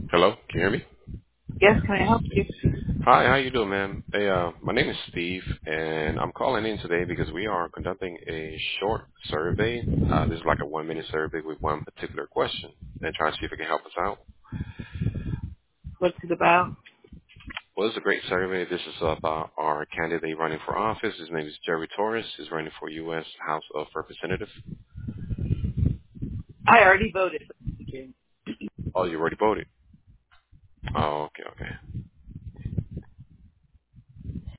Hello, can you hear me? Yes, can I help you? Hi, how you doing, ma'am? Hey, my name is Steve, and I'm calling in today because we are conducting a short survey. This is like a 1-minute survey with one particular question, and trying to see if it can help us out. What's it about? Well, it's a great survey. This is about our candidate running for office. His name is Jerry Torres. He's running for U.S. House of Representatives. I already voted. Thank you. Oh, you already voted? Oh, okay, okay.